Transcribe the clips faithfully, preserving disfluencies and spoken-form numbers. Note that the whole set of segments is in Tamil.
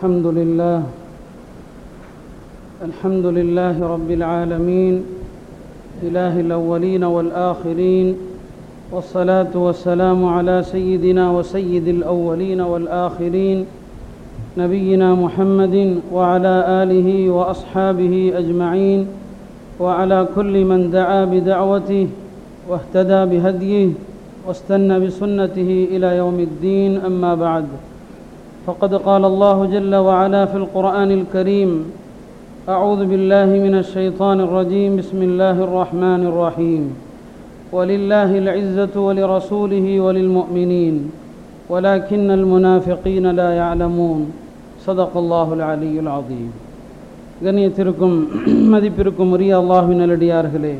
الحمد لله الحمد لله رب العالمين إله الأولين والآخرين والصلاة والسلام على سيدنا وسيد الأولين والآخرين نبينا محمد وعلى آله وأصحابه أجمعين وعلى كل من دعا بدعوته واهتدى بهديه واستنى بسنته إلى يوم الدين. أما بعد، فقد قال الله جل وعلا في القرآن الكريم: أعوذ بالله من الشيطان الرجيم، بسم الله الرحمن الرحيم. ولله العزة ولرسوله وللمؤمنين ولكن المنافقين لا يعلمون. صدق الله العلي العظيم. கண்ணியத்திற்கும் மதிப்பிற்கும் உரிய அல்லாஹ்வின் நல்லடியார்களே,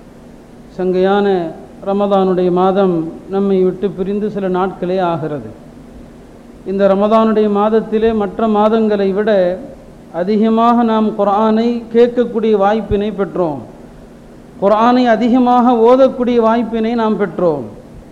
சங்கையான ரமதானுடைய மாதம் நம்மை விட்டு பிரிந்து சில நாட்களே ஆகிறது. இந்த ரமதானுடைய மாதத்திலே மற்ற மாதங்களை விட அதிகமாக நாம் குர்ஆனை கேட்கக்கூடிய வாய்ப்பினை பெற்றோம். குர்ஆனை அதிகமாக ஓதக்கூடிய வாய்ப்பினை நாம் பெற்றோம்.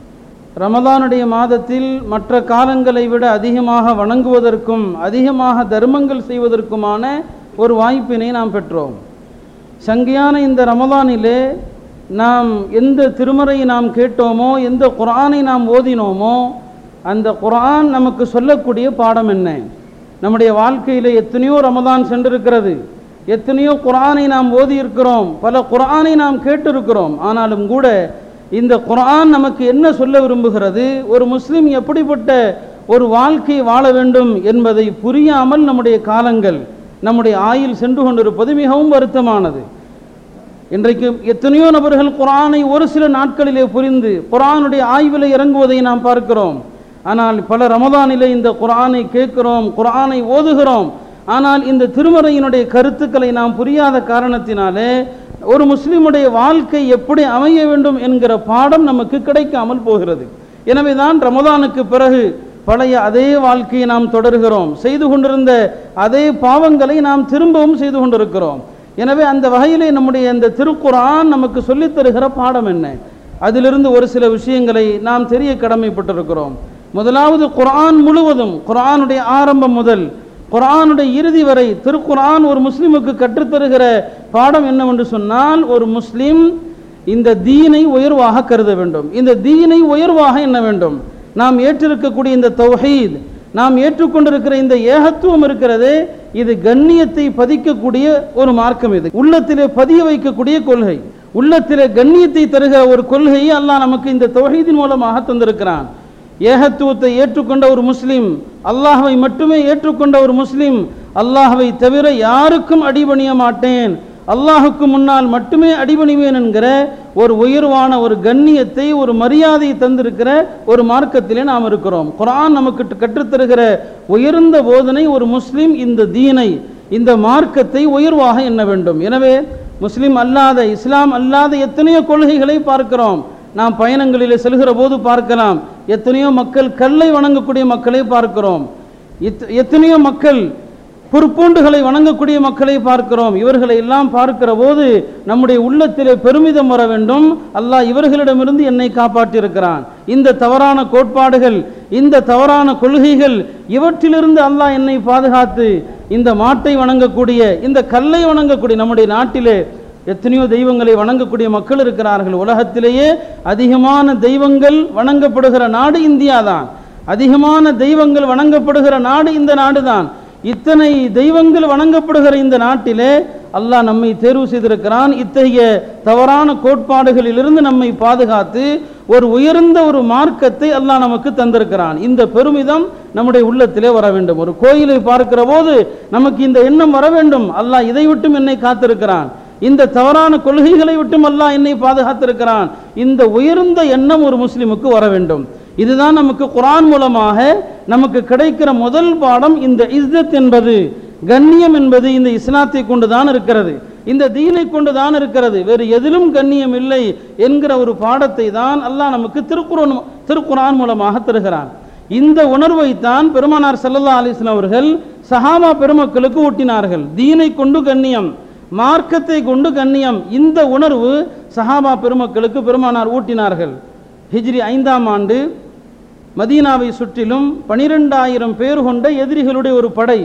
ரமதானுடைய மாதத்தில் மற்ற காலங்களை விட அதிகமாக வணங்குவதற்கும் அதிகமாக தர்மங்கள் செய்வதற்குமான ஒரு வாய்ப்பினை நாம் பெற்றோம். சங்கையான இந்த ரமதானிலே நாம் எந்த திருமறையை நாம் கேட்டோமோ, எந்த குர்ஆனை நாம் ஓதினோமோ, அந்த குர்ஆன் நமக்கு சொல்லக்கூடிய பாடம் என்ன? நம்முடைய வாழ்க்கையில் எத்தனையோ ரமதான் சென்றிருக்கிறது, எத்தனையோ குர்ஆனை நாம் ஓதியிருக்கிறோம், பல குர்ஆனை நாம் கேட்டிருக்கிறோம். ஆனாலும் கூட இந்த குர்ஆன் நமக்கு என்ன சொல்ல விரும்புகிறது, ஒரு முஸ்லிம் எப்படிப்பட்ட ஒரு வாழ்க்கை வாழ வேண்டும் என்பதை புரியாமல் நம்முடைய காலங்கள், நம்முடைய ஆயுள் சென்று கொண்டிருப்பது மிகவும் வருத்தமானது. இன்றைக்கு எத்தனையோ நபர்கள் குர்ஆனை ஒரு சில நாட்களிலே புரிந்து குர்ஆனுடைய ஆய்வில் இறங்குவதை நாம் பார்க்கிறோம். ஆனால் பல ரமதானிலே இந்த குர்ஆனை கேட்கிறோம், குர்ஆனை ஓதுகிறோம். ஆனால் இந்த திருமறையினுடைய கருத்துக்களை நாம் புரியாத காரணத்தினாலே ஒரு முஸ்லிமுடைய வாழ்க்கை எப்படி அமைய வேண்டும் என்கிற பாடம் நமக்கு கிடைக்காமல் போகிறது. எனவே தான் ரமதானுக்கு பிறகு பழைய அதே வாழ்க்கையை நாம் தொடர்கிறோம், செய்து கொண்டிருந்த அதே பாவங்களை நாம் திரும்பவும் செய்து கொண்டிருக்கிறோம். எனவே அந்த வகையிலே நம்முடைய இந்த திருக்குர்ஆன் நமக்கு சொல்லித் தருகிற பாடம் என்ன? அதிலிருந்து ஒரு சில விஷயங்களை நாம் தெரிய கடமைப்பட்டிருக்கிறோம். முதலாவது, குர்ஆன் முழுவதும், குர்ஆனுடைய ஆரம்பம் முதல் குர்ஆனுடைய இறுதி வரை திருக்குர்ஆன் ஒரு முஸ்லிமுக்கு கற்றுத்தருகிற பாடம் என்னவென்று சொன்னால், ஒரு முஸ்லிம் இந்த தீனை உயர்வாக கருத வேண்டும். இந்த தீனை உயர்வாக எண்ண வேண்டும். நாம் ஏற்றிருக்கக்கூடிய இந்த தௌஹீத், நாம் ஏற்றுக்கொண்டிருக்கிற இந்த ஏகத்துவம் இருக்கிறது, இது கண்ணியத்தை பதிக்கக்கூடிய ஒரு மார்க்கம். இது உள்ளத்திலே பதிய வைக்கக்கூடிய கொள்கை, உள்ளத்திலே கண்ணியத்தை தருகிற ஒரு கொள்கையை அல்லாஹ் நமக்கு இந்த தௌஹீதின் மூலமாக தந்திருக்கிறான். ஏகத்துவத்தை ஏற்றுக்கொண்ட ஒரு முஸ்லிம், அல்லாஹ்வை மட்டுமே ஏற்றுக்கொண்ட ஒரு முஸ்லிம், அல்லாஹ்வை தவிர யாருக்கும் அடிபணிய மாட்டேன், அல்லாஹுக்கு முன்னால் மட்டுமே அடிபணிவேன் என்கிற ஒரு உயர்வான ஒரு கண்ணியத்தை, ஒரு மரியாதையை தந்திருக்கிற ஒரு மார்க்கத்திலே நாம் இருக்கிறோம். குர்ஆன் நமக்கு கற்றுத்தருகிற உயர்ந்த போதனை, ஒரு முஸ்லிம் இந்த தீனை, இந்த மார்க்கத்தை உயர்வாக எண்ண வேண்டும். எனவே முஸ்லிம் அல்லாத, இஸ்லாம் அல்லாத எத்தனையோ கொள்கைகளை பார்க்கிறோம். நாம் பயணங்களிலே செல்கிற போது பார்க்கலாம், எத்தனையோ மக்கள் கல்லை வணங்கக்கூடிய மக்களை பார்க்கிறோம், எத்தனையோ மக்கள் பொறுப்பூண்டுகளை வணங்கக்கூடிய மக்களை பார்க்கிறோம். இவர்களை எல்லாம் பார்க்கிற போது நம்முடைய உள்ளத்திலே பெருமிதம் வர வேண்டும். அல்லாஹ் இவர்களிடமிருந்து என்னை காப்பாற்றியிருக்கிறான். இந்த தவறான கோட்பாடுகள், இந்த தவறான கொள்கைகள், இவற்றிலிருந்து அல்லாஹ் என்னை பாதுகாத்து இந்த மாட்டை வணங்கக்கூடிய, இந்த கல்லை வணங்கக்கூடிய, நம்முடைய நாட்டிலே எத்தனையோ தெய்வங்களை வணங்கக்கூடிய மக்கள் இருக்கிறார்கள். உலகத்திலேயே அதிகமான தெய்வங்கள் வணங்கப்படுகிற நாடு இந்தியா தான். அதிகமான தெய்வங்கள் வணங்கப்படுகிற நாடு இந்த நாடு தான். இத்தனை தெய்வங்கள் வணங்கப்படுகிற இந்த நாட்டிலே அல்லாஹ் நம்மை தேர்வு செய்திருக்கிறான். இத்தகைய தவறான கோட்பாடுகளிலிருந்து நம்மை பாதுகாத்து ஒரு உயர்ந்த ஒரு மார்க்கத்தை அல்லாஹ் நமக்கு தந்திருக்கிறான். இந்த பெருமிதம் நம்முடைய உள்ளத்திலே வர வேண்டும். ஒரு கோயிலை பார்க்கிற போது நமக்கு இந்த எண்ணம் வர வேண்டும், அல்லாஹ் இதை விட்டும் என்னை காத்திருக்கிறான், இந்த தவறான கொள்கைகளை விட்டும் அல்லாஹ் என்னை பாதுகாத்திருக்கிறான். இந்த உயர்ந்த எண்ணம் ஒரு முஸ்லிமுக்கு வர வேண்டும். இதுதான் நமக்கு குர்ஆன் மூலமாக நமக்கு கிடைக்கிற முதல் பாடம். இந்த இஸ்ஸத் என்பது, கண்ணியம் என்பது இந்த இஸ்லாத்தை கொண்டுதான் இருக்கிறது, இந்த தீனை கொண்டுதான் இருக்கிறது, வேறு எதிலும் கண்ணியம் இல்லை என்கிற ஒரு பாடத்தை தான் அல்லாஹ் நமக்கு திருக்குர்ஆன் திருக்குர்ஆன் மூலமாக தருகிறான். இந்த உணர்வை தான் பெருமானார் ஸல்லல்லாஹு அலைஹி வஸல்லம் அவர்கள் சஹாபா பெருமக்களுக்கு ஊட்டினார்கள். தீனை கொண்டு கண்ணியம், மார்க்கத்தை கொண்டு கண்ணியம், இந்த உணர்வு சஹாபா பெருமக்களுக்கு பெருமானார் ஊட்டினார்கள். ஹிஜ்ரி ஐந்தாம் ஆண்டு மதீனாவை சுற்றிலும் பனிரெண்டாயிரம் பேர் கொண்ட எதிரிகளுடைய ஒரு படை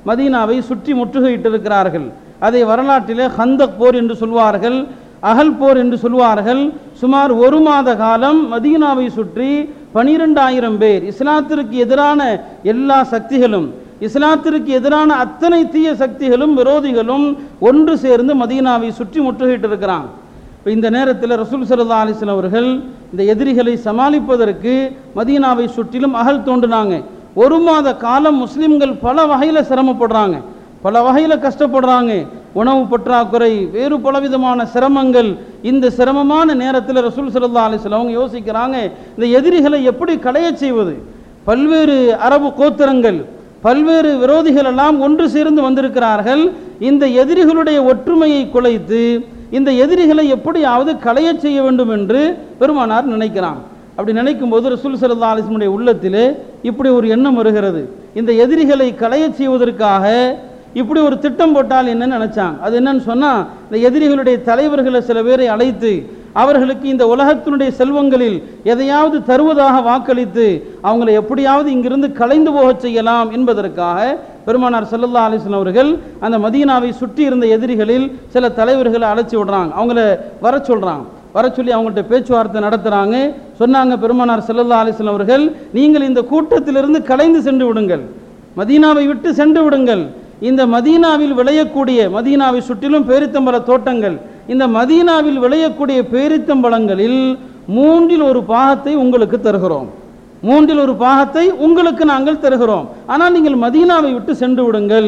மதீனாவை சுற்றி முற்றுகையிட்டிருக்கிறார்கள். அதை வரலாற்றிலே ஹந்தக் போர் என்று சொல்வார்கள், அகல் போர் என்று சொல்வார்கள். சுமார் ஒரு மாத காலம் மதீனாவை சுற்றி பனிரெண்டாயிரம் பேர் இஸ்லாத்திற்கு எதிரான எல்லா சக்திகளும், இஸ்லாத்திற்கு எதிரான அத்தனை தீய சக்திகளும் விரோதிகளும் ஒன்று சேர்ந்து மதீனாவை சுற்றி முற்றுகையிட்டு இருக்கிறாங்க. இந்த நேரத்தில் ரசூல் ஸல்லல்லாஹு அலைஹி வஸல்லம் அவர்கள் இந்த எதிரிகளை சமாளிப்பதற்கு மதீனாவை சுற்றிலும் அகல் தோண்டினாங்க. ஒரு மாத காலம் முஸ்லிம்கள் பல வகையில் சிரமப்படுறாங்க, பல வகையில் கஷ்டப்படுறாங்க. உணவு பற்றாக்குறை, வேறு பலவிதமான சிரமங்கள். இந்த சிரமமான நேரத்தில் ரசூல் ஸல்லல்லாஹு அலைஹி வஸல்லம் அவங்க யோசிக்கிறாங்க, இந்த எதிரிகளை எப்படி களைய செய்வது. பல்வேறு அரபு கோத்திரங்கள், பல்வேறு விரோதிகள் எல்லாம் ஒன்று சேர்ந்து வந்திருக்கிறார்கள். இந்த எதிரிகளுடைய ஒற்றுமையை குலைத்து இந்த எதிரிகளை எப்படியாவது களைய செய்ய வேண்டும் என்று பெருமானார் நினைக்கிறான். அப்படி நினைக்கும் போது ரசூல் ஸல்லல்லாஹு அலைஹி வஸல்லம் உள்ளத்திலே இப்படி ஒரு எண்ணம் வருகிறது. இந்த எதிரிகளை களைய செய்வதற்காக இப்படி ஒரு திட்டம் போட்டால் என்னன்னு நினைச்சாங்க. அது என்னன்னு சொன்னா, இந்த எதிரிகளுடைய தலைவர்களை சில பேரை அழைத்து அவர்களுக்கு இந்த உலகத்தினுடைய செல்வங்களில் எதையாவது தருவதாக வாக்களித்து அவங்களை எப்படியாவது இங்கிருந்து கலைந்து போக செய்யலாம் என்பதற்காக பெருமானார் ஸல்லல்லாஹு அலைஹி வஸல்லம் அவர்கள் அந்த மதீனாவை சுற்றி இருந்த எதிரிகளில் சில தலைவர்களை அழைச்சி விடுறாங்க. அவங்கள வர சொல்றாங்க. வர சொல்லி அவங்கள்ட்ட பேச்சுவார்த்தை நடத்துறாங்க. சொன்னாங்க பெருமானார் ஸல்லல்லாஹு அலைஹி வஸல்லம் அவர்கள், நீங்கள் இந்த கூட்டத்திலிருந்து கலைந்து சென்று விடுங்கள், மதீனாவை விட்டு சென்று விடுங்கள். இந்த மதீனாவில் விளையக்கூடிய, மதீனாவை சுற்றிலும் பேரித்தம்பழ தோட்டங்கள், இந்த மதீனாவில் விளையக்கூடிய பேரித்தம்பழங்களில் மூன்றில் ஒரு பாகத்தை உங்களுக்கு தருகிறோம், மூன்றில் ஒரு பாகத்தை உங்களுக்கு நாங்கள் தருகிறோம், ஆனால் நீங்கள் மதீனாவை விட்டு சென்று விடுங்கள்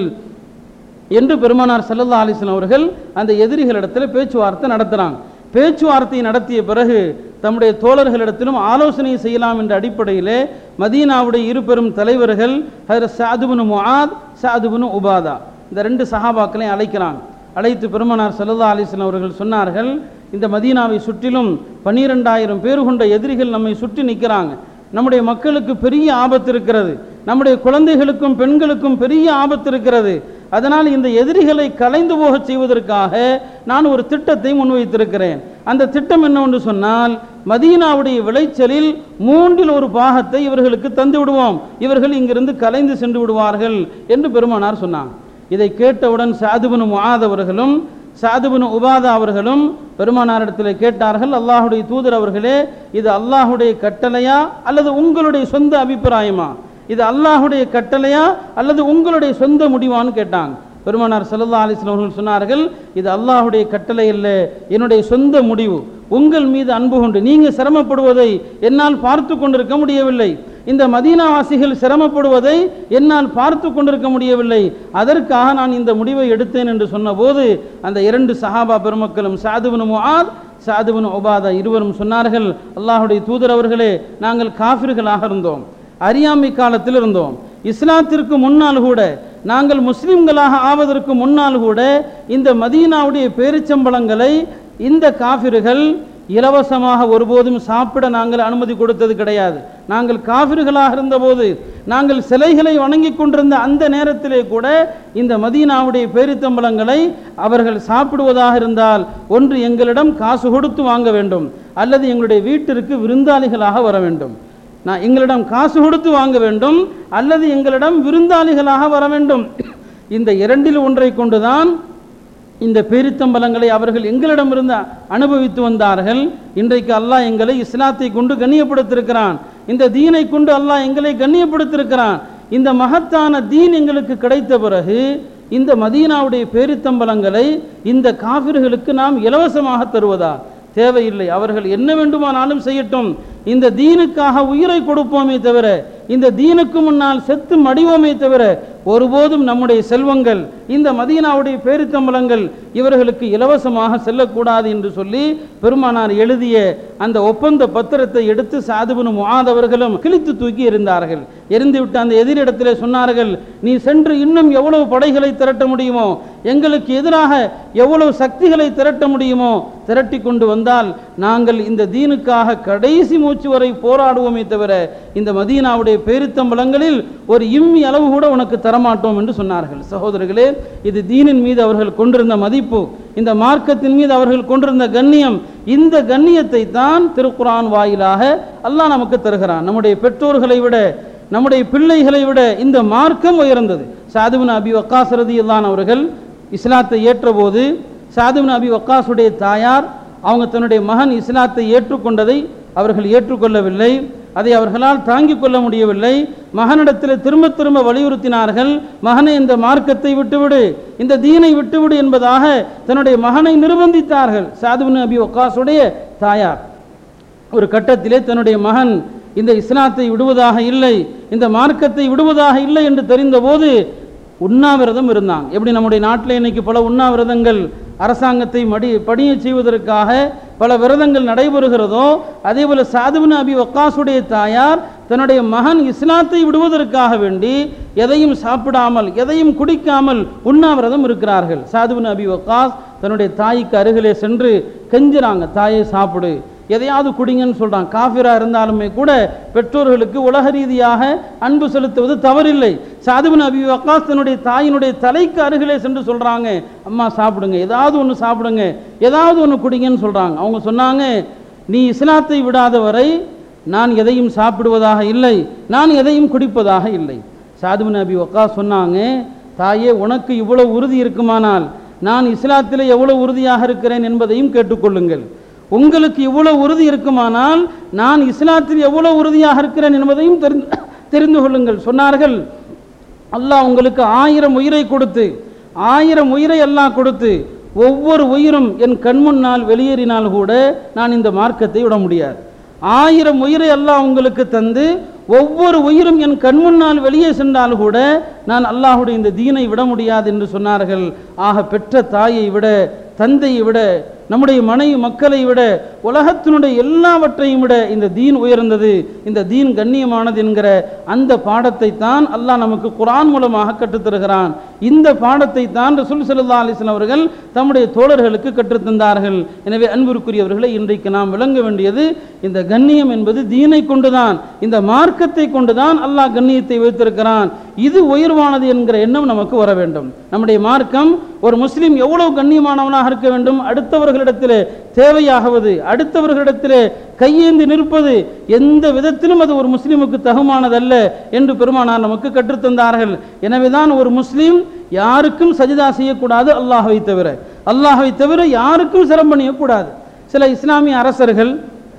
என்று பெருமானார் ஸல்லல்லாஹு அலைஹி வஸல்லம் அவர்கள் அந்த எதிரிகளிடத்தில் பேச்சுவார்த்தை நடத்துகிறாங்க. பேச்சுவார்த்தை நடத்திய பிறகு தம்முடைய தோழர்களிடத்திலும் ஆலோசனை செய்யலாம் என்ற அடிப்படையிலே மதீனாவுடைய இரு பெரும் தலைவர்கள் ஹஜ்ரத் சஅத் இப்னு முஆத், சஅத் இப்னு உபாதா, இந்த ரெண்டு சஹாபாக்களையும் அழைக்கிறாங்க. அழைத்து பெருமானார் ஸல்லல்லாஹு அலைஹி வஸல்லம் அவர்கள் சொன்னார்கள், இந்த மதீனாவை சுற்றிலும் பன்னிரெண்டாயிரம் பேர் கொண்ட எதிரிகள் நம்மை சுற்றி நிற்கிறாங்க. நம்முடைய மக்களுக்கு பெரிய ஆபத்து இருக்கிறது, நம்முடைய குழந்தைகளுக்கும் பெண்களுக்கும் பெரிய ஆபத்து இருக்கிறது. அதனால் இந்த எதிரிகளை கலைந்து போக செய்வதற்காக நான் ஒரு திட்டத்தை முன்வைத்திருக்கிறேன். அந்த திட்டம் என்னவென்று சொன்னால், மதீனாவுடைய விளைச்சலில் மூன்றில் ஒரு பாகத்தை இவர்களுக்கு தந்து விடுவோம், இவர்கள் இங்கிருந்து கலைந்து சென்று விடுவார்கள் என்று பெருமானார் சொன்னாங்க. இதை கேட்டவுடன் சஅத் இப்னு முஆத் அவர்களும் சஅத் இப்னு உபாதா அவர்களும் பெருமானாரிடத்தில் கேட்டார்கள், அல்லாஹுடைய தூதர் அவர்களே, இது அல்லாஹுடைய கட்டளையா அல்லது உங்களுடைய சொந்த அபிப்பிராயமா? இது அல்லாஹுடைய கட்டளையா அல்லது உங்களுடைய சொந்த முடிவான்னு கேட்டாங்க. பெருமானார் ஸல்லல்லாஹு அலைஹி வஸல்லம் அவர்கள் சொன்னார்கள், இது அல்லாஹுடைய கட்டளை அல்ல, என்னுடைய சொந்த முடிவு. உங்கள் மீது அன்பு கொண்டு நீங்கள் சிரமப்படுவதை என்னால் பார்த்து கொண்டிருக்க முடியவில்லை, இந்த மதீனாவாசிகள் சிரமப்படுவதை என்னால் பார்த்து கொண்டிருக்க முடியவில்லை, அதற்காக நான் இந்த முடிவை எடுத்தேன் என்று சொன்னபோது அந்த இரண்டு சஹாபா பெருமக்களும் சஅத் இப்னு முஆத், சஅத் இப்னு உபாதா இருவரும் சொன்னார்கள், அல்லாஹுடைய தூதர் அவர்களே, நாங்கள் காஃபிர்களாக இருந்தோம், அறியாமை காலத்தில் இருந்தோம். இஸ்லாத்திற்கு முன்னால் கூட, நாங்கள் முஸ்லிம்களாக ஆவதற்கு முன்னால் கூட இந்த மதீனாவுடைய பேரிச்சம்பழங்களை இந்த காஃபிர்கள் இலவசமாக ஒருபோதும் சாப்பிட நாங்கள் அனுமதி கொடுத்தது கிடையாது. நாங்கள் காஃபிர்களாக இருந்தபோது, நாங்கள் சிலைகளை வணங்கி கொண்டிருந்த அந்த நேரத்திலே கூட இந்த மதீனாவுடைய பேரித்தம்பழங்களை அவர்கள் சாப்பிடுவதாக இருந்தால் ஒன்று எங்களிடம் காசு கொடுத்து வாங்க வேண்டும், அல்லது எங்களுடைய வீட்டிற்கு விருந்தாளிகளாக வர வேண்டும். நான் எங்களிடம் காசு கொடுத்து வாங்க வேண்டும், அல்லது எங்களிடம் விருந்தாளிகளாக வர வேண்டும். இந்த இரண்டில் ஒன்றை கொண்டுதான் இந்த பேரித்தம்பலங்களை அவர்கள் எங்களிடமிருந்து அனுபவித்து வந்தார்கள். இன்றைக்கு அல்லாஹ் எங்களை இஸ்லாத்தை கொண்டு கண்ணியப்படுத்தியிருக்கிறான், இந்த தீனை கொண்டு அல்லாஹ் எங்களை கண்ணியப்படுத்தியிருக்கிறான். இந்த மகத்தான தீன் எங்களுக்கு கிடைத்த பிறகு இந்த மதீனாவுடைய பேரித்தம்பலங்களை இந்த காஃபிர்களுக்கு நாம் இலவசமாக தருவதா? தேவையில்லை, அவர்கள் என்ன வேண்டுமானாலும் செய்யட்டும், இந்த தீனுக்காக உயிரை கொடுப்போமே தவிர, இந்த தீனுக்கு முன்னால் செத்து மடிவோமே தவிர ஒருபோதும் நம்முடைய செல்வங்கள், இந்த மதீனாவுடைய பேரித்தம்பலங்கள் இவர்களுக்கு இலவசமாக செல்லக்கூடாது என்று சொல்லி பெருமானார் எழுதிய அந்த ஒப்பந்த பத்திரத்தை எடுத்து சஅத் இப்னு முஆத் அவர்களும் கிழித்து தூக்கி எறிந்தார்கள். எரிந்துவிட்டு அந்த எதிரிடத்திலே சொன்னார்கள், நீ சென்று இன்னும் எவ்வளவு படைகளை திரட்ட முடியுமோ, எங்களுக்கு எதிராக எவ்வளவு சக்திகளை திரட்ட முடியுமோ திரட்டி கொண்டு வந்தால் நாங்கள் இந்த தீனுக்காக கடைசி மூச்சு வரை போராடுவோமே தவிர இந்த மதீனாவுடைய பேரித்தம்பலங்களில் ஒரு இம்மி அளவு கூட உனக்கு தரமாட்டோம் என்று சொன்னார்கள். சகோதரர்களே, இது தீனின் மீது அவர்கள் கொண்டிருந்த மதிப்பு, இந்த மார்க்கத்தின் மீது அவர்கள் கொண்டிருந்த கண்ணியம். இந்த கண்ணியத்தை தான் திருக்குர்ஆன் வாயிலாக அல்லாஹ் நமக்கு தருகிறான். நம்முடைய பெற்றோர்களை விட, நம்முடைய பிள்ளைகளை விட இந்த மார்க்கம் உயர்ந்தது. சஅத் இப்னு அபி வக்காஸ் ரலியல்லாஹு அன்ஹு அவர்கள் இஸ்லாத்தை ஏற்றபோது சஅத் இப்னு அபி வக்காஸுடைய தாயார் அவங்க தன்னுடைய மகன் இஸ்லாத்தை ஏற்றுக்கொண்டதை அவர்கள் ஏற்றுக்கொள்ளவில்லை. அதை அவர்களால் தாங்கிக் கொள்ள முடியவில்லை. மகனிடத்தில் திரும்ப திரும்ப வலியுறுத்தினார்கள், மகனை இந்த மார்க்கத்தை விட்டுவிடு, இந்த தீனை விட்டுவிடு என்பதாக தன்னுடைய மகனை நிர்பந்தித்தார்கள். சஅத் இப்னு அபி வக்காஸுடைய தாயார் ஒரு கட்டத்திலே தன்னுடைய மகன் இந்த இஸ்லாத்தை விடுவதாக இல்லை, இந்த மார்க்கத்தை விடுவதாக இல்லை என்று தெரிந்தபோது உண்ணாவிரதம் இருந்தாங்க. எப்படி நம்முடைய நாட்டில் இன்னைக்கு பல உண்ணாவிரதங்கள் அரசாங்கத்தை மடி படிய செய்வதற்காக பல விரதங்கள் நடைபெறுகிறதோ, அதே போல சஅத் இப்னு அபி வக்காஸுடைய தாயார் தன்னுடைய மகன் இஸ்லாத்தை விடுவதற்காக வேண்டி எதையும் சாப்பிடாமல் எதையும் குடிக்காமல் உண்ணாவிரதம் இருக்கிறார்கள். சஅத் இப்னு அபி வக்காஸ் தன்னுடைய தாய்க்கு அருகிலே சென்று கெஞ்சுறாங்க, தாயை சாப்பிடு, எதையாவது குடிங்கன்னு சொல்கிறான். காஃபிரா இருந்தாலுமே கூட பெற்றோர்களுக்கு உலக ரீதியாக அன்பு செலுத்துவது தவறில்லை. சஅத் இப்னு அபி வக்காஸ் தன்னுடைய தாயினுடைய தலைக்கு அருகிலே சென்று சொல்கிறாங்க, அம்மா சாப்பிடுங்க, ஏதாவது ஒன்று சாப்பிடுங்க, ஏதாவது ஒன்று குடிங்கன்னு சொல்கிறாங்க. அவங்க சொன்னாங்க, நீ இஸ்லாத்தை விடாத வரை நான் எதையும் சாப்பிடுவதாக இல்லை, நான் எதையும் குடிப்பதாக இல்லை. சஅத் இப்னு அபி வக்காஸ் சொன்னாங்க, தாயே உனக்கு இவ்வளவு உறுதி இருக்குமானால் நான் இஸ்லாத்திலே எவ்வளவு உறுதியாக இருக்கிறேன் என்பதையும் கேட்டுக்கொள்ளுங்கள். உங்களுக்கு இவ்வளவு உறுதி இருக்குமானால் நான் இஸ்லாத்தில் எவ்வளவு உறுதியாக இருக்கிறேன் என்பதையும் தெரிந்து தெரிந்து கொள்ளுங்கள் சொன்னார்கள். அல்லாஹ் உங்களுக்கு ஆயிரம் உயிரை கொடுத்து ஆயிரம் உயிரை அல்லாஹ் கொடுத்து ஒவ்வொரு உயிரும் என் கண்முன்னால் வெளியேறினால் கூட நான் இந்த மார்க்கத்தை விட முடியாது. ஆயிரம் உயிரை அல்லாஹ் உங்களுக்கு தந்து ஒவ்வொரு உயிரும் என் கண்முன்னால் வெளியே சென்றால் கூட நான் அல்லாஹுடைய இந்த தீனை விட முடியாது என்று சொன்னார்கள். ஆக பெற்ற தாயை விட, தந்தையை விட, நம்முடைய மனைவி மக்களை விட, உலகத்தினுடைய எல்லாவற்றையும் விட இந்த தீன் உயர்ந்தது, இந்த தீன் கண்ணியமானது என்கிற அந்த பாடத்தை தான் அல்லாஹ் நமக்கு குர்ஆன் மூலமாக கற்றுத்தருகிறான். இந்த பாடத்தை தான் ரசூல் ஸல்லல்லாஹு அலைஹி வஸல்லம் அவர்கள் தம்முடைய தோழர்களுக்கு கற்றுத்தந்தார்கள். எனவே அன்பிற்குரியவர்களை, இன்றைக்கு நாம் விளங்க வேண்டியது, இந்த கண்ணியம் என்பது தீனை கொண்டுதான், இந்த மார்க்கத்தை கொண்டுதான் அல்லாஹ் கண்ணியத்தை வைத்திருக்கிறான். இது உயர்வானது என்கிற எண்ணம் நமக்கு வர வேண்டும். நம்முடைய மார்க்கம் ஒரு முஸ்லிம் எவ்வளவு கண்ணியமானவனாக இருக்க வேண்டும், அடுத்தவர்களிடத்தில் தேவையாகுவது, அடுத்தவர்களிடத்தில் கையேந்தி நிற்பது எந்த விதத்திலும் அது ஒரு முஸ்லிமுக்கு தகுமானதல்ல என்று பெருமானார் நமக்கு கற்றுத்தந்தார்கள். எனவேதான் ஒரு முஸ்லிம் யாருக்கும் சஜிதா செய்யக்கூடாது, அல்லாஹ்வை தவிர. அல்லாஹ்வை தவிர யாருக்கும் சிரம் பண்ணியக்கூடாது. சில இஸ்லாமிய அரசர்கள்,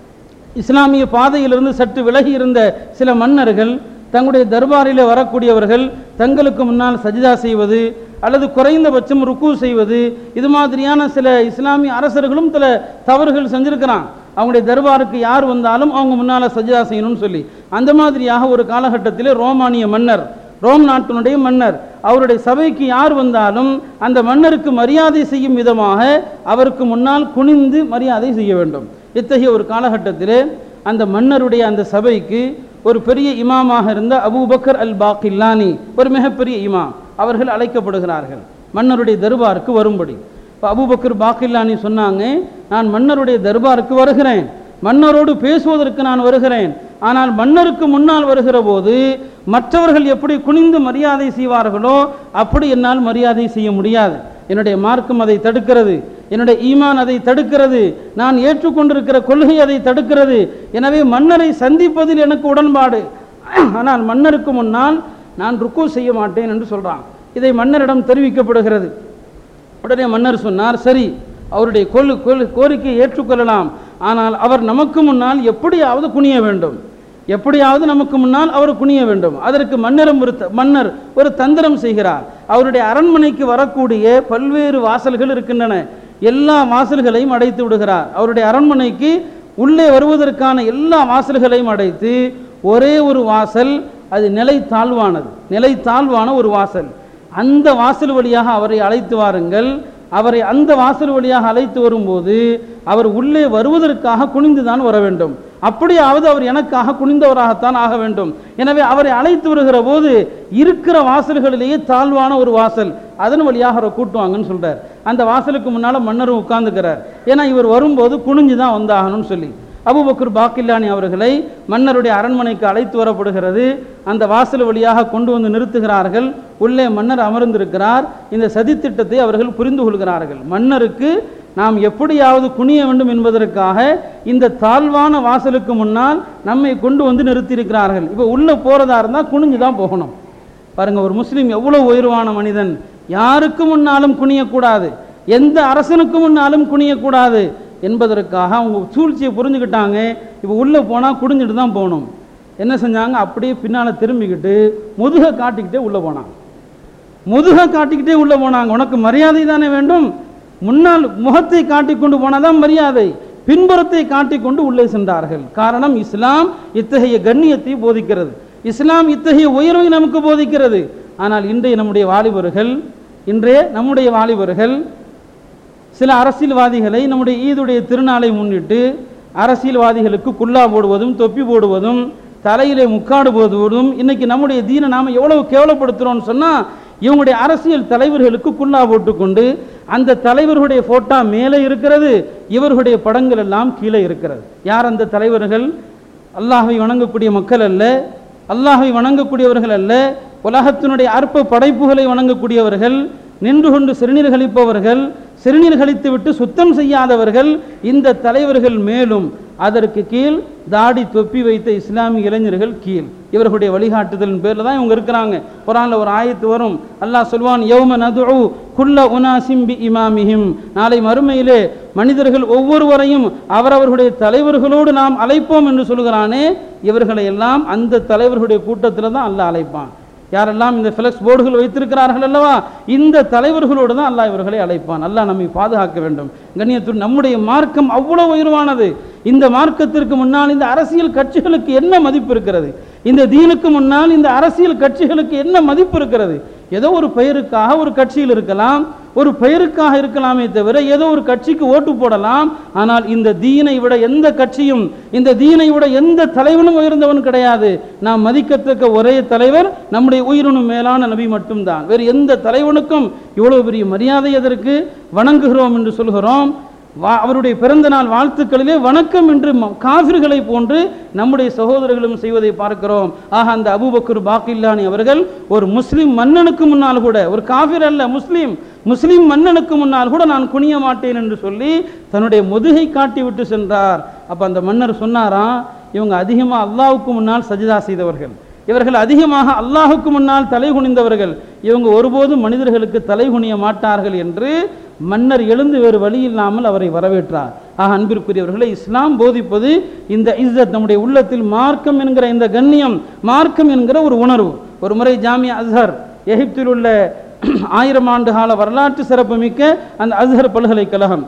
இஸ்லாமிய பாதையிலிருந்து சற்று விலகி இருந்த சில மன்னர்கள், தங்களுடைய தர்பாரிலே வரக்கூடியவர்கள் தங்களுக்கு முன்னால் சஜிதா செய்வது அல்லது குறைந்தபட்சம் ருக்கு செய்வது, இது மாதிரியான சில இஸ்லாமிய அரசர்களும் சில தவறுகள் செஞ்சிருக்கிறான். அவங்களுடைய தர்பாருக்கு யார் வந்தாலும் அவங்க முன்னால் சஜிதா செய்யணும்னு சொல்லி, அந்த மாதிரியாக ஒரு காலகட்டத்தில் ரோமானிய மன்னர், ரோம் நாட்டினுடைய மன்னர், அவருடைய சபைக்கு யார் வந்தாலும் அந்த மன்னருக்கு மரியாதை செய்யும் விதமாக அவருக்கு முன்னால் குனிந்து மரியாதை செய்ய வேண்டும். இத்தகைய ஒரு காலகட்டத்திலே அந்த மன்னருடைய அந்த சபைக்கு ஒரு பெரிய இமாமாக இருந்த அபூபக்கர் அல் பாக்கில்லானி, ஒரு மிகப்பெரிய இமாம், அவர்கள் அழைக்கப்படுகிறார்கள் மன்னருடைய தர்பாருக்கு வரும்படி. இப்போ அபூபக்கர் பாக்கில்லானி சொன்னாங்க, நான் மன்னருடைய தர்பாருக்கு வருகிறேன், மன்னரோடு பேசுவதற்கு நான் வருகிறேன். ஆனால் மன்னருக்கு முன்னால் வருகிற போது மற்றவர்கள் எப்படி குனிந்து மரியாதை செய்வார்களோ அப்படி என்னால் மரியாதை செய்ய முடியாது. என்னுடைய மார்க்கம் அதை தடுக்கிறது, என்னுடைய ஈமான் அதை தடுக்கிறது, நான் ஏற்றுக்கொண்டிருக்கிற கொள்கை அதை தடுக்கிறது. எனவே மன்னரை சந்திப்பதில் எனக்கு உடன்பாடு, ஆனால் மன்னருக்கு முன்னால் நான் ருக்கு செய்ய மாட்டேன் என்று சொல்றான். இதை மன்னரிடம் தெரிவிக்கப்படுகிறது. உடனே மன்னர் சொன்னார், சரி, அவருடைய கொல் கோரிக்கையை ஏற்றுக்கொள்ளலாம், ஆனால் அவர் நமக்கு முன்னால் எப்படியாவது குனிய வேண்டும், எப்படியாவது நமக்கு முன்னால் அவர் குனிய வேண்டும். அதற்கு மன்னரும் ஒரு மன்னர் ஒரு தந்திரம் செய்கிறார். அவருடைய அரண்மனைக்கு வரக்கூடிய பல்வேறு வாசல்கள் இருக்கின்றன, எல்லா வாசல்களையும் அடைத்து விடுகிறார். அவருடைய அரண்மனைக்கு உள்ளே வருவதற்கான எல்லா வாசல்களையும் அடைத்து ஒரே ஒரு வாசல், அது நிலை தாழ்வானது, நிலை தாழ்வான ஒரு வாசல், அந்த வாசல் வழியாக அவரை அழைத்து வாருங்கள். அவரை அந்த வாசல் வழியாக அழைத்து வரும்போது அவர் உள்ளே வருவதற்காக குனிந்துதான் வர வேண்டும், அப்படியாவது அவர் எனக்காக குனிந்தவராகத்தான் ஆக வேண்டும். எனவே அவரை அழைத்து வருகிற போது இருக்கிற வாசல்களிலேயே தாழ்வான ஒரு வாசல், அதன் வழியாக அவரை கூட்டுவாங்கன்னு சொல்றார். அந்த வாசலுக்கு முன்னால மன்னரும் உட்கார்ந்துக்கிறார். ஏன்னா இவர் வரும்போது குனிஞ்சுதான் வந்தாகணும்னு சொல்லி அபூபக்கர் பாக்கில்லானி அவர்களை மன்னருடைய அரண்மனைக்கு அழைத்து வரப்படுகிறது. அந்த வாசல் வழியாக கொண்டு வந்து நிறுத்துகிறார்கள். உள்ளே மன்னர் அமர்ந்திருக்கிறார். இந்த சதித்திட்டத்தை அவர்கள் புரிந்து கொள்கிறார்கள். மன்னருக்கு நாம் எப்படியாவது குனிய வேண்டும் என்பதற்காக இந்த தாழ்வான வாசலுக்கு முன்னால் நம்மை கொண்டு வந்து நிறுத்தியிருக்கிறார்கள். இப்போ உள்ளே போகிறதா இருந்தால் குனிஞ்சு தான் போகணும். பாருங்கள், ஒரு முஸ்லீம் எவ்வளோ உயர்வான மனிதன். யாருக்கு முன்னாலும் குனியக்கூடாது, எந்த அரசனுக்கு முன்னாலும் குனியக்கூடாது என்பதற்காக அவங்க சூழ்ச்சியை புரிஞ்சுக்கிட்டாங்க. இப்போ உள்ளே போனால் குடிஞ்சிட்டு தான் போகணும். என்ன செஞ்சாங்க, அப்படியே பின்னால் திரும்பிக்கிட்டு முதுகை காட்டிக்கிட்டே உள்ளே போனாங்க. முதுகை காட்டிக்கிட்டே உள்ளே போனாங்க. உனக்கு மரியாதை தானே வேண்டும், முன்னால் முகத்தை காட்டிக்கொண்டு போனால் தான் மரியாதை. பின்புறத்தை காட்டிக்கொண்டு உள்ளே சென்றார்கள். காரணம், இஸ்லாம் இத்தகைய கண்ணியத்தை போதிக்கிறது, இஸ்லாம் இத்தகைய உயர்வை நமக்கு போதிக்கிறது. ஆனால் இன்றைய நம்முடைய வாலிபர்கள் இன்றைய நம்முடைய வாலிபர்கள் சில அரசியல்வாதிகளை நம்முடைய ஈதுடைய திருநாளை முன்னிட்டு அரசியல்வாதிகளுக்கு குல்லா போடுவதும் தொப்பி போடுவதும் தலையிலே முக்காடு போடுவதும், இன்னைக்கு நம்முடைய தீனை நாம் எவ்வளவு கேவலப்படுத்துகிறோம்னு சொன்னால், இவங்களுடைய அரசியல் தலைவர்களுக்கு குல்லா போட்டுக்கொண்டு அந்த தலைவர்களுடைய போட்டோ மேலே இருக்கிறது, இவர்களுடைய படங்கள் எல்லாம் கீழே இருக்கிறது. யார் அந்த தலைவர்கள்? அல்லாஹ்வை வணங்கக்கூடிய மக்கள் அல்ல, அல்லாஹ்வை வணங்கக்கூடியவர்கள் அல்ல, உலகத்தினுடைய அற்ப படைப்புகளை வணங்கக்கூடியவர்கள், நின்று கொண்டு சிறுநீர் கழிப்பவர்கள், சிறுநீர் கழித்து விட்டு சுத்தம் செய்யாதவர்கள் இந்த தலைவர்கள். மேலும் அதற்கு கீழ் தாடி தொப்பி வைத்த இஸ்லாமிய இளைஞர்கள் கீழ். இவர்களுடைய வழிகாட்டுதலின் பேரில் தான் இவங்க இருக்கிறாங்க. குர்ஆனில் ஒரு ஆயத்து வரும், அல்லாஹ் சொல்வான், யௌம நதுஉ குல்ல உனாஸிம் பி இமாமிஹிம். நாளை மறுமையிலே மனிதர்கள் ஒவ்வொருவரையும் அவரவர்களுடைய தலைவர்களோடு நாம் அழைப்போம் என்று சொல்கிறானே, இவர்களை எல்லாம் அந்த தலைவர்களுடைய கூட்டத்தில் தான் அல்லாஹ் அழைப்பான். யாரெல்லாம் இந்த ஃபிளக்ஸ் போர்டுகள் வைத்திருக்கிறார்கள் அல்லவா, இந்த தலைவர்களோடு தான் அல்லாஹ் இவர்களை அழைப்பான். அல்லாஹ் நம்மை பாதுகாக்க வேண்டும். கண்ணியத்துடன் நம்முடைய மார்க்கம் அவ்வளவு உயர்வானது. இந்த மார்க்கத்திற்கு முன்னால் இந்த அரசியல் கட்சிகளுக்கு என்ன மதிப்பு இருக்கிறது? இந்த தீனுக்கு முன்னால் இந்த அரசியல் கட்சிகளுக்கு என்ன மதிப்பு இருக்கிறது? ஏதோ ஒரு பெயருக்காக ஒரு கட்சியில் இருக்கலாம், ஒரு பெயருக்காக இருக்கலாமே தவிர ஏதோ ஒரு கட்சிக்கு ஓட்டு போடலாம். ஆனால் இந்த தீனை விட எந்த கட்சியும், இந்த தீனை விட எந்த தலைவனும் உயர்ந்தவன் கிடையாது. நாம் மதிக்கத்தக்க ஒரே தலைவர் நம்முடைய உயிரினும் மேலான நபி மட்டும்தான். வேறு எந்த தலைவனுக்கும் இவ்வளவு பெரிய மரியாதை எதற்கு? வணங்குகிறோம் என்று சொல்கிறோம். அவருடைய பிறந்த நாள் வாழ்த்துக்களிலே வணக்கம் என்று காஃபிர்களை போன்று நம்முடைய சகோதரர்களும் செய்வதை பார்க்கிறோம். ஆக அந்த அபூபக்கர் பாக்கில்லானி அவர்கள் ஒரு முஸ்லிம் மன்னனுக்கு முன்னால் கூட, ஒரு காஃபிர் அல்ல, முஸ்லீம் முஸ்லிம் மன்னனுக்கு முன்னால் கூட நான் குனிய மாட்டேன் என்று சொல்லி தன்னுடைய முதுகை காட்டி விட்டு சென்றார். அப்போ அந்த மன்னர் சொன்னாராம், இவங்க அதிகமாக அல்லாஹ்வுக்கு முன்னால் சஜிதா செய்தவர்கள், இவர்கள் அதிகமாக அல்லாஹுக்கு முன்னால் தலை குனிந்தவர்கள், இவங்க ஒருபோதும் மனிதர்களுக்கு தலை குனிய மாட்டார்கள் என்று மன்னர் எழுந்து வேறு வழி இல்லாமல் அவரை வரவேற்றார். ஆக அன்பிற்குரியவர்களை, இஸ்லாம் போதிப்பது இந்த இஸ்ஸத், நம்முடைய உள்ளத்தில் மார்க்கம் என்கிற இந்த கண்ணியம், மார்க்கம் என்கிற ஒரு உணர்வு. ஒரு முறை ஜாமியா அஸ்ஹர், எகிப்தில் உள்ள ஆயிரம் ஆண்டு கால வரலாற்று சிறப்பு மிக்க அந்த அஸ்ஹர் பல்கலைக்கழகம்,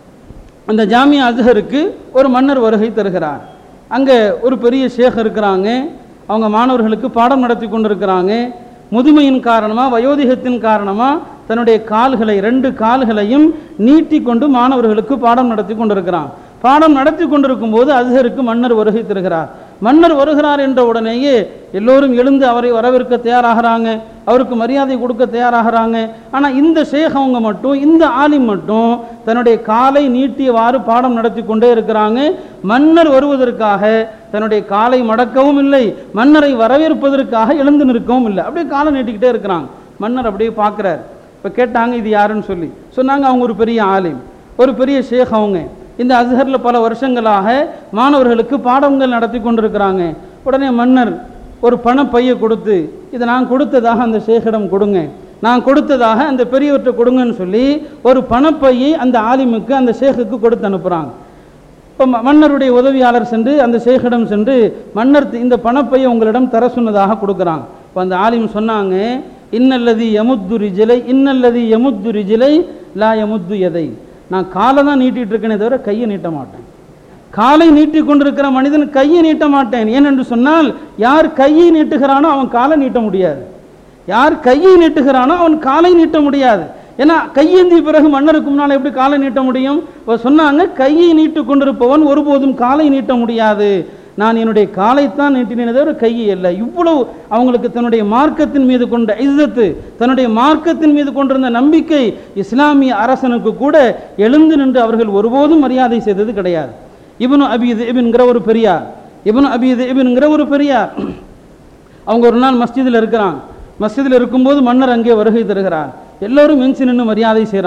அந்த ஜாமியா அஸ்ஹருக்கு ஒரு மன்னர் வருகை தருகிறார். அங்கே ஒரு பெரிய ஷேக் இருக்கிறாங்க, அவங்க மாணவர்களுக்கு பாடம் நடத்தி கொண்டிருக்கிறாங்க. முதுமையின் காரணமாக, வயோதிகத்தின் காரணமாக தன்னுடைய கால்களை, ரெண்டு கால்களையும் நீட்டி கொண்டு மாணவர்களுக்கு பாடம் நடத்தி கொண்டிருக்கிறான். பாடம் நடத்தி கொண்டிருக்கும் போது அஸ்ஹருக்கு மன்னர் வருகை தருகிறார். மன்னர் வருகிறார் என்ற உடனேயே எல்லோரும் எழுந்து அவரை வரவேற்க தயாராகிறாங்க, அவருக்கு மரியாதை கொடுக்க தயாராகிறாங்க. ஆனால் இந்த ஷேக் அவங்க மட்டும், இந்த ஆலிம் மட்டும் தன்னுடைய காலை நீட்டியவாறு பாடம் நடத்தி கொண்டே இருக்கிறாங்க. மன்னர் வருவதற்காக தன்னுடைய காலை மடக்கவும் இல்லை, மன்னரை வரவேற்பதற்காக எழுந்து நிற்கவும் இல்லை, அப்படியே காலை நீட்டிக்கிட்டே இருக்கிறாங்க. மன்னர் அப்படியே பார்க்குறார். இப்போ கேட்டாங்க, இது யாருன்னு சொல்லி சொன்னாங்க. அவங்க ஒரு பெரிய ஆலிம், ஒரு பெரிய ஷேக். அவங்க இந்த அஸ்ஹரில் பல வருஷங்களாக மாணவர்களுக்கு பாடங்கள் நடத்தி கொண்டிருக்கிறாங்க. உடனே மன்னர் ஒரு பணப்பையை கொடுத்து, இதை நான் கொடுத்ததாக அந்த ஷேக்கிடம் கொடுங்க, நான் கொடுத்ததாக அந்த பெரியவற்றை கொடுங்கன்னு சொல்லி ஒரு பணப்பையை அந்த ஆலிமுக்கு, அந்த ஷேக்குக்கு கொடுத்து அனுப்புகிறாங்க. இப்போ மன்னருடைய உதவியாளர் சென்று அந்த ஷேக்கிடம் சென்று, மன்னர் இந்த பணப்பையை உங்களிடம் தர சொன்னதாக கொடுக்குறாங்க. இப்போ அந்த ஆலிம் சொன்னாங்க, இன்னல்லதி யமுத்து ரிஜிலை இன்னல்லதி யமுத்து ரிஜிலை லா யமுத்து எதை. நான் காலை தான் நீட்டிகிட்டு இருக்கேனே தவிர கையை நீட்ட மாட்டேன். காலை நீட்டி கொண்டிருக்கிற மனிதன் கையை நீட்ட மாட்டேன். ஏனென்று சொன்னால், யார் கையை நீட்டுகிறானோ அவன் காலை நீட்ட முடியாது, யார் கையை நீட்டுகிறானோ அவன் காலை நீட்ட முடியாது. ஏன்னா கையேந்தி பிறகு மன்னருக்கு முன்னால் எப்படி காலை நீட்ட முடியும்? சொன்னாங்க, கையை நீட்டு கொண்டிருப்பவன் ஒருபோதும் காலை நீட்ட முடியாது, நான் என்னுடைய காலைத்தான் நீட்டினேன் தவிர கையை இல்லை. இவ்வளவு அவங்களுக்கு தன்னுடைய மார்க்கத்தின் மீது கொண்ட இஸ்ஸத்து, தன்னுடைய மார்க்கத்தின் மீது கொண்டிருந்த நம்பிக்கை, இஸ்லாமிய அரசனுக்கு கூட எழுந்து நின்று அவர்கள் ஒருபோதும் மரியாதை செய்தது கிடையாது. இப்னு அபீ திஅப்ங்கிற ஒரு பெரியார், இப்னு அபீ திஅப்ங்கிற ஒரு பெரியார், அவங்க ஒரு நாள் மஸ்ஜிதில் இருக்கிறாங்க. மஸ்ஜிதில் இருக்கும்போது மன்னர் அங்கே வருகை தருகிறார். எல்லோரும் எஞ்சி நின்று மரியாதை செய்கிறாங்க.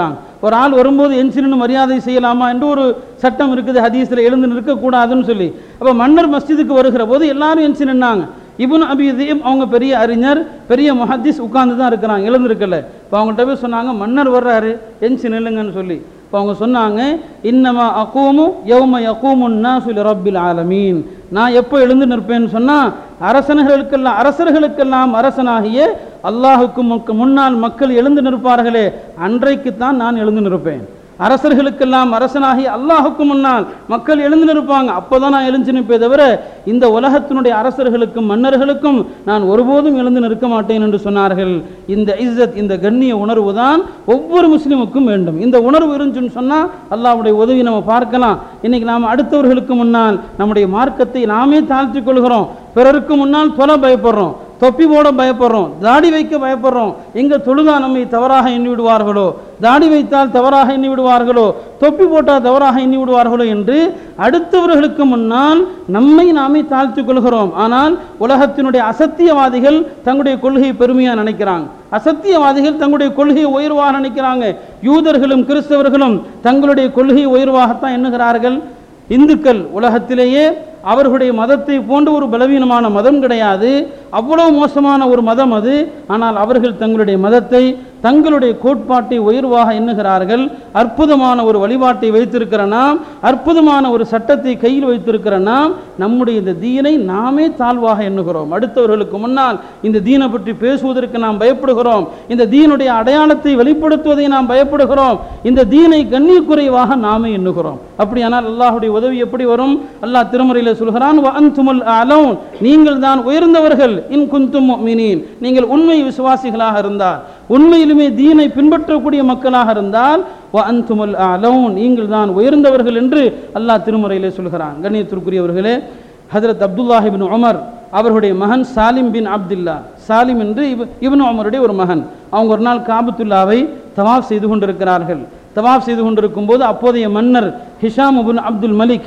ஒரு ஆள் வரும்போது எஞ்சின்னு மரியாதை செய்யலாமா என்று ஒரு சட்டம் இருக்குது, ஹதீஸில் எழுந்து நிற்கக்கூடாதுன்னு சொல்லி. அப்போ மன்னர் மஸ்ஜிதுக்கு வருகிற போது எல்லாரும் எஞ்சி நின்னாங்க. இப்னு அபி திஅப் அவங்க பெரிய அறிஞர், பெரிய முஹத்திஸ், உட்கார்ந்து தான் இருக்கிறாங்க, எழுந்திருக்கல. இப்போ அவங்கள்ட்ட போய் சொன்னாங்க, மன்னர் வர்றாரு, எஞ்சி நில்லுங்கன்னு சொல்லி. இப்போ அவங்க சொன்னாங்க, இன்னமா அகூமு யௌம யகூமுன் நாசு லிரப்பில் ஆலமீன். நான் எப்போ எழுந்து நிற்பேன்னு சொன்னால், அரசர்களுக்கெல்லாம் அரசர்களுக்கெல்லாம் அரசனாகிய அல்லாஹுக்கு முன்னால் மக்கள் எழுந்து நிற்பார்களே, அன்றைக்குத்தான் நான் எழுந்து நிற்பேன். அரசர்களுக்கெல்லாம் அரசனாகி அல்லாஹுக்கு முன்னால் மக்கள் எழுந்து நிற்பாங்க, அப்போதான் நான் எழுந்து நிற்பே தவிர இந்த உலகத்தினுடைய அரசர்களுக்கும் மன்னர்களுக்கும் நான் ஒருபோதும் எழுந்து நிற்க மாட்டேன் என்று சொன்னார்கள். இந்த இஸ்ஸத், இந்த கண்ணிய உணர்வு தான் ஒவ்வொரு முஸ்லிமுக்கும் வேண்டும். இந்த உணர்வு இருந்துச்சுன்னு சொன்னால் அல்லாஹ்வுடைய உதவி நம்ம பார்க்கலாம். இன்னைக்கு நாம் அடுத்தவர்களுக்கு முன்னால் நம்முடைய மார்க்கத்தை நாமே தாழ்த்திக் கொள்கிறோம். பிறருக்கு முன்னால் தொலை பயப்படுறோம், தொப்பி போட பயப்படுறோம், தாடி வைக்க பயப்படுறோம். எங்க தொழுதா நம்மை தவறாக எண்ணி விடுவார்களோ, தாடி வைத்தால் தவறாக எண்ணி விடுவார்களோ, தொப்பி போட்டால் தவறாக எண்ணி விடுவார்களோ என்று அடுத்தவர்களுக்கு முன்னால் நம்மை நாமே தாழ்த்திக் கொள்கிறோம். ஆனால் உலகத்தினுடைய அசத்தியவாதிகள் தங்களுடைய கொள்கையை பெருமையாக நினைக்கிறாங்க, அசத்தியவாதிகள் தங்களுடைய கொள்கையை உயர்வாக நினைக்கிறாங்க. யூதர்களும் கிறிஸ்தவர்களும் தங்களுடைய கொள்கையை உயர்வாகத்தான் எண்ணுகிறார்கள். இந்துக்கள் உலகத்திலேயே அவர்களுடைய மதத்தை போன்ற ஒரு பலவீனமான மதம் கிடையாது, அவ்வளவு மோசமான ஒரு மதம் அது. ஆனால் அவர்கள் தங்களுடைய மதத்தை, தங்களுடைய கோட்பாட்டை உயர்வாக எண்ணுகிறார்கள். அற்புதமான ஒரு வழிபாட்டை வைத்திருக்கிற நாம், அற்புதமான ஒரு சட்டத்தை கையில் வைத்திருக்கிற நாம், நம்முடைய இந்த தீனை நாமே தாழ்வாக எண்ணுகிறோம். அடுத்தவர்களுக்கு முன்னால் இந்த தீனை பற்றி பேசுவதற்கு நாம் பயப்படுகிறோம், இந்த தீனுடைய அடையாளத்தை வெளிப்படுத்துவதை நாம் பயப்படுகிறோம், இந்த தீனை கண்ணியக்குறைவாக நாமே எண்ணுகிறோம். அப்படியானால் அல்லாஹ்வுடைய உதவி எப்படி வரும்? அல்லாஹ் திருமறையில் சொல்கிறான், வ அன்துமுல் அலௌன், நீங்கள் தான் உயர்ந்தவர்கள், இன் குன்தும் முஃமினீன், நீங்கள் உண்மை விசுவாசிகளாக இருந்தால், உண்மையிலுமே தீனை பின்பற்றக்கூடிய மக்களாக இருந்தால், வ அன்துமுல் அலௌன், நீங்கள் தான் உயர்ந்தவர்கள் என்று அல்லாஹ் திருமறையிலே சொல்கிறான். கண்ணியத்திற்குரியவர்களே, ஹஜ்ரத் அப்துல்லாஹ் இப்னு உமர் அவர்களுடைய மகன் சாலிம் பின் அப்துல்லா, சாலிம் என்று இப்னு உமருடைய ஒரு மகன், அவங்க ஒரு நாள் காபத்துல்லாவை தவாஃப் செய்து கொண்டிருக்கிறார்கள். தவாஃப் செய்து கொண்டிருக்கும் போது அப்போதைய மன்னர் ஹிஷாம் இப்னு அப்துல் மலிக்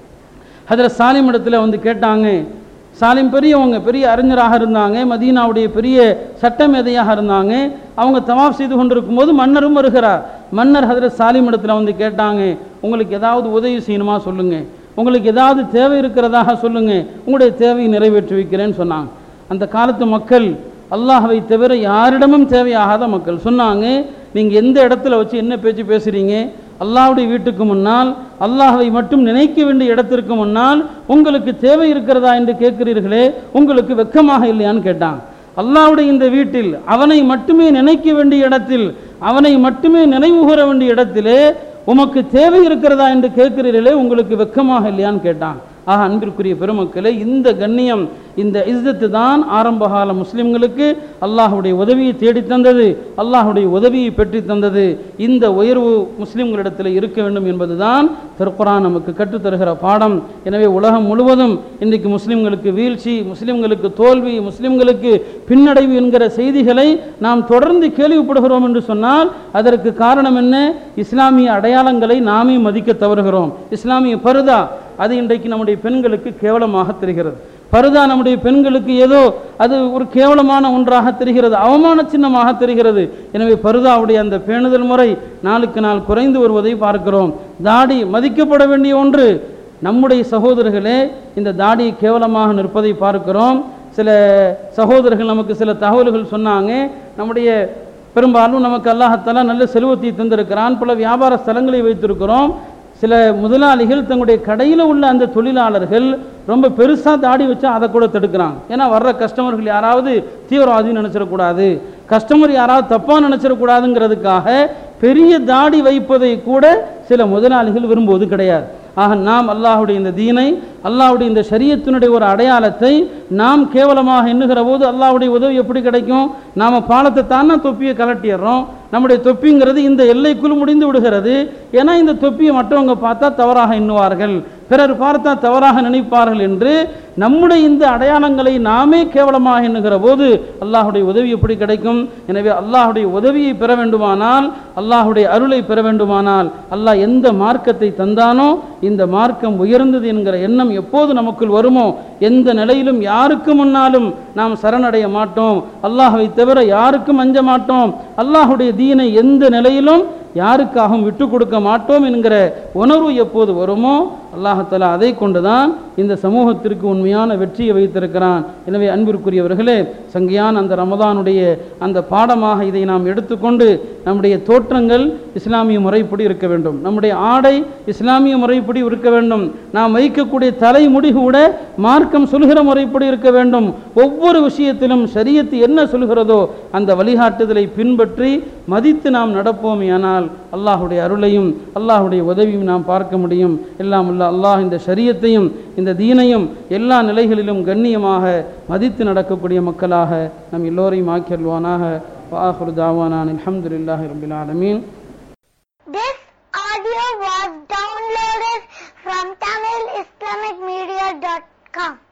ஹஜ்ரத் சாலிம் இடத்துல வந்து கேட்டாங்க. சாலிம் பெரியவங்க, பெரிய அறிஞராக இருந்தாங்க, மதீனாவுடைய பெரிய சட்டமேதையாக இருந்தாங்க. அவங்க தவாஃப் செய்து கொண்டிருக்கும் போது மன்னரும் வருகிறார். மன்னர் ஹஜ்ரத் சாலிம் இடத்துல வந்து கேட்டாங்க, உங்களுக்கு ஏதாவது உதவி செய்யணுமா சொல்லுங்க, உங்களுக்கு ஏதாவது தேவை இருக்கிறதாக சொல்லுங்க, உங்களுடைய தேவையை நிறைவேற்றி வைக்கிறேன்னு சொன்னாங்க. அந்த காலத்து மக்கள் அல்லாஹ்வை தவிர யாரிடமும் தேவையாகாத மக்கள். சொன்னாங்க, நீங்கள் எந்த இடத்துல வச்சு என்ன பேச்சு பேசுகிறீங்க? அல்லாஹ்வுடைய வீட்டுக்கு முன்னால், அல்லாஹ்வை மட்டும் நினைக்க வேண்டிய இடத்திற்கு முன்னால் உங்களுக்கு தேவை இருக்கிறதா என்று கேட்கிறீர்களே, உங்களுக்கு வெட்கமாக இல்லையான்னு கேட்டாங்க. அல்லாஹ்வுடைய இந்த வீட்டில் அவனை மட்டுமே நினைக்க வேண்டிய இடத்தில், அவனை மட்டுமே நினைவு கூற வேண்டிய இடத்திலே உமக்கு தேவை இருக்கிறதா என்று கேட்கிறீர்களே, உங்களுக்கு வெட்கமாக இல்லையான்னு கேட்டான். ஆக அன்பிற்குரிய பெருமக்களே, இந்த கண்ணியம், இந்த இஸ்ஸத்து தான் ஆரம்பகால முஸ்லிம்களுக்கு அல்லாஹ்வுடைய உதவியை தேடி தந்தது, அல்லாஹ்வுடைய உதவியை பெற்று தந்தது. இந்த உயர்வு முஸ்லிம்களிடத்தில் இருக்க வேண்டும் என்பதுதான் திருக்குர்ஆன் நமக்கு கற்றுத்தருகிற பாடம். எனவே உலகம் முழுவதும் இன்றைக்கு முஸ்லிம்களுக்கு வீழ்ச்சி, முஸ்லிம்களுக்கு தோல்வி, முஸ்லிம்களுக்கு பின்னடைவு என்கிற செய்திகளை நாம் தொடர்ந்து கேள்விப்படுகிறோம் என்று சொன்னால் அதற்கு காரணம் என்ன? இஸ்லாமிய அடையாளங்களை நாமே மதிக்க தவறுகிறோம். இஸ்லாமிய பர்தா அது இன்றைக்கு நம்முடைய பெண்களுக்கு கேவலமாக தெரிகிறது. பர்தா நம்முடைய பெண்களுக்கு ஏதோ அது ஒரு கேவலமான ஒன்றாக தெரிகிறது, அவமான சின்னமாக தெரிகிறது. எனவே பர்தாவுடைய அந்த பேணுதல் முறை நாளுக்கு நாள் குறைந்து வருவதை பார்க்கிறோம். தாடி மதிக்கப்பட வேண்டிய ஒன்று. நம்முடைய சகோதரர்களே இந்த தாடியை கேவலமாக நிற்பதை பார்க்கிறோம். சில சகோதரர்கள் நமக்கு சில தகவல்கள் சொன்னாங்க. நம்முடைய பெரும்பாலும் நமக்கு அல்லாஹ்தஆலா நல்ல செல்வத்தை தந்திருக்கிறான், பல வியாபார ஸ்தலங்களை வைத்திருக்கிறோம். சில முதலாளிகள் தங்களுடைய கடையில் உள்ள அந்த தொழிலாளர்கள் ரொம்ப பெருசாக தாடி வச்சா அதை கூட தடுக்கிறாங்க. ஏன்னா வர்ற கஸ்டமர்கள் யாராவது தீவிரவாதின்னு நினச்சிடக்கூடாது, கஸ்டமர் யாராவது தப்பாக நினச்சிடக்கூடாதுங்கிறதுக்காக பெரிய தாடி வைப்பதை கூட சில முதலாளிகள் விரும்புவது கிடையாது. ஆக நாம் அல்லாஹ்வுடைய இந்த தீனை, அல்லாஹ்வுடைய இந்த ஷரியத்தினுடைய ஒரு அடையாளத்தை நாம் கேவலமாக எண்ணுகிற போது அல்லாஹ்வுடைய உதவி எப்படி கிடைக்கும்? நாம் பாலத்தை தானே தொப்பியை கலட்டிடுறோம். நம்முடைய தொப்பிங்கிறது இந்த எல்லைக்குள் முடிந்து விடுகிறது. ஏன்னா இந்த தொப்பியை மற்றவங்க பார்த்தா தவறாக எண்ணுவார்கள், பிறர் பார்த்தா தவறாக நினைப்பார்கள் என்று நம்முடைய இந்த அடையாளங்களை நாமே கேவலமாக எண்ணுகிற போது அல்லாஹ்வுடைய உதவி எப்படி கிடைக்கும்? எனவே அல்லாஹ்வுடைய உதவியை பெற வேண்டுமானால், அல்லாஹ்வுடைய அருளை பெற வேண்டுமானால், அல்லாஹ் எந்த மார்க்கத்தை தந்தானோ இந்த மார்க்கம் உயர்ந்தது என்கிற எண்ணம் எப்போது நமக்குள் வருமோ, எந்த நிலையிலும் யாருக்கு முன்னாலும் நாம் சரணடைய மாட்டோம், அல்லாஹ்வை தவிர யாருக்கும் அஞ்ச மாட்டோம், அல்லாஹ்வுடைய தீனை எந்த நிலையிலும் யாருக்காகவும் விட்டு கொடுக்க மாட்டோம் என்கிற உணர்வு எப்போது வருமோ அல்லாஹ் தஆலா அதை கொண்டுதான் இந்த சமூகத்திற்கு உண்மையான வெற்றியை வைத்திருக்கிறான். எனவே அன்பிற்குரியவர்களே, சங்கையான அந்த ரமதானுடைய அந்த பாடமாக இதை நாம் எடுத்துக்கொண்டு நம்முடைய தோற்றங்கள் இஸ்லாமிய முறைப்படி இருக்க வேண்டும், நம்முடைய ஆடை இஸ்லாமிய முறைப்படி இருக்க வேண்டும், நாம் வைக்கக்கூடிய தலைமுடி கூட மார்க்கம் சொல்கிற முறைப்படி இருக்க வேண்டும். ஒவ்வொரு விஷயத்திலும் ஷரியத்து என்ன சொல்கிறதோ அந்த வழிகாட்டுதலை பின்பற்றி மதித்து நாம் நடப்போம். ஆனால் அல்லாஹுடைய அருளையும் அல்லாஹுடைய உதவியும் நாம் பார்க்க முடியும். எல்லாம் உள்ள அல்லாஹ் இந்த ஷரியத்தையும் இந்த தீனையும் எல்லா நிலைகளிலும் கண்ணியமாக மதித்து நடக்கக்கூடிய மக்களாக நம் எல்லோரையும் ஆக்கியல்வானாக. வஆகிரு தாவானா அல்ஹம்துலில்லாஹி ரப்பில் ஆலமீன். This audio was downloaded from tamil islamic media dot com.